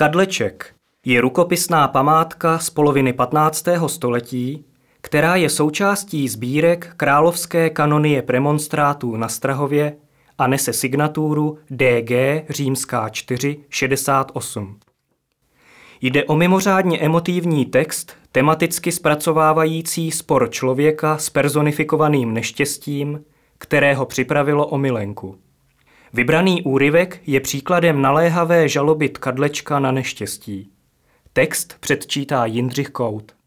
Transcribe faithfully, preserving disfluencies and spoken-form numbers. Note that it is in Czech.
Kadleček je rukopisná památka z poloviny patnáctého století, která je součástí sbírek Královské kanonie premonstrátů na Strahově a nese signaturu D G římská čtyři šedesát osm. Jde o mimořádně emotivní text, tematicky zpracovávající spor člověka s personifikovaným neštěstím, kterého připravilo o milenku. Vybraný úryvek je příkladem naléhavé žaloby Kadlečka na neštěstí. Text předčítá Jindřich Kout.